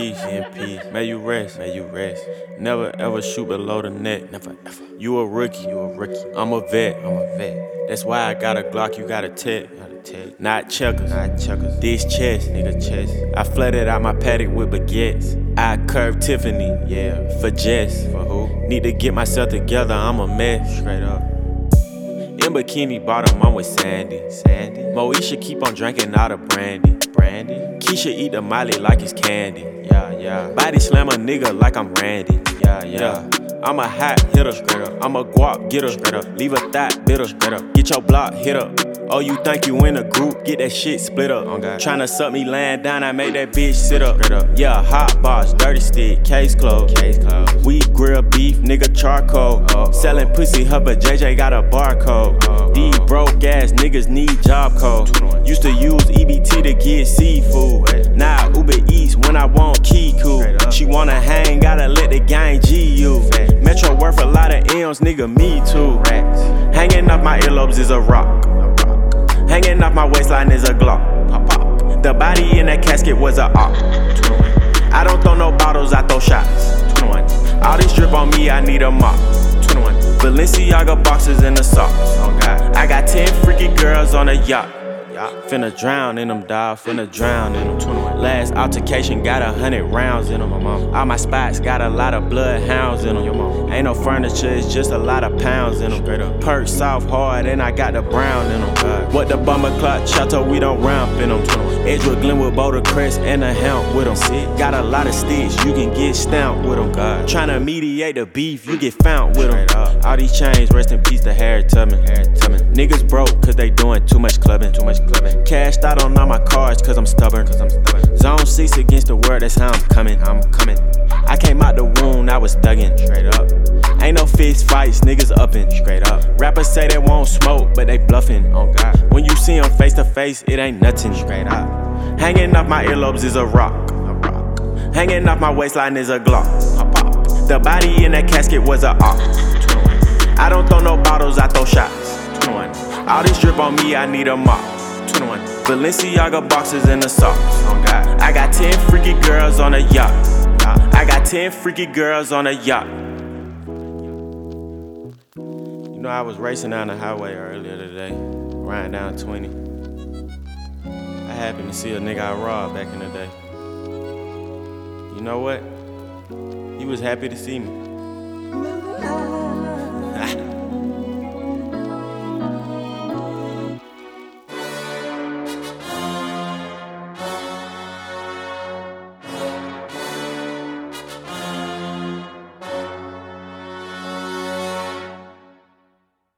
peace, may you rest, Never ever shoot below the net, never ever. You a rookie, I'm a vet, That's why I got a Glock, you got a tech. Not checkers, This chess, I flooded out my paddock with baguettes. I curved Tiffany, for Jess. For who? Need to get myself together, I'm a mess. Straight up. In bikini bottom, I'm with Sandy. Moesha keep on drinking all the brandy. Keisha eat the Molly like it's candy. Body slam a nigga like I'm Randy. I'm a hot hitter. I'm a guap getter. Leave a thought bitter. Get your block hit up. Oh, you think you in a group? Get that shit split up. Tryna suck me laying down, I make that bitch sit up. Yeah, hot box, dirty stick, case closed. We grill beef, nigga charcoal. Selling pussy, her but JJ got a barcode. These broke ass niggas need job code. Used to use EBT to get seafood. Now Uber Eats when I want Kiku. She wanna hang, gotta let the gang G you. Metro worth a lot of M's, nigga, me too. Hanging off my earlobes is a rock. Hanging off my waistline is a Glock. The body in that casket was a op. I don't throw no bottles, I throw shots. All this drip on me, I need a mop. Balenciaga boxes in the socks. I got 10 freaky girls on a yacht. Finna drown in them, dawg, finna drown in them. Last altercation got 100 rounds in them. All my spots got a lot of bloodhounds in them. Ain't no furniture, it's just a lot of pounds in them. Perk soft hard and I got the brown in them. What the bummer clock chateau, we don't ramp in them. Edgewood, Glenwood, Boulder Crest, and a helm with them. Got a lot of sticks, you can get stamped with them. Tryna mediate the beef, you get found with them. All these chains, rest in peace to Harriet Tubman. Niggas broke cause they doing too much clubbing. Cashed out on all my cards cause I'm stubborn. Zone 6 against the world, that's how I'm coming. I came out the wound, I was thuggin'. Straight up. Ain't no fist fights, niggas uppin'. Straight up. Rappers say they won't smoke, but they bluffin'. Oh God. When you see them face to face, it ain't nothing. Straight up. Hanging off my earlobes is a rock. Hanging off my waistline is a Glock. The body in that casket was a op. I don't throw no bottles, I throw shots. All this drip on me, I need a mop. Balenciaga boxes in the socks. I got 10 freaky girls on a yacht. I got 10 freaky girls on a yacht. You know, I was racing down the highway earlier today, riding down 20. I happened to see a nigga I robbed back in the day. You know what? He was happy to see me.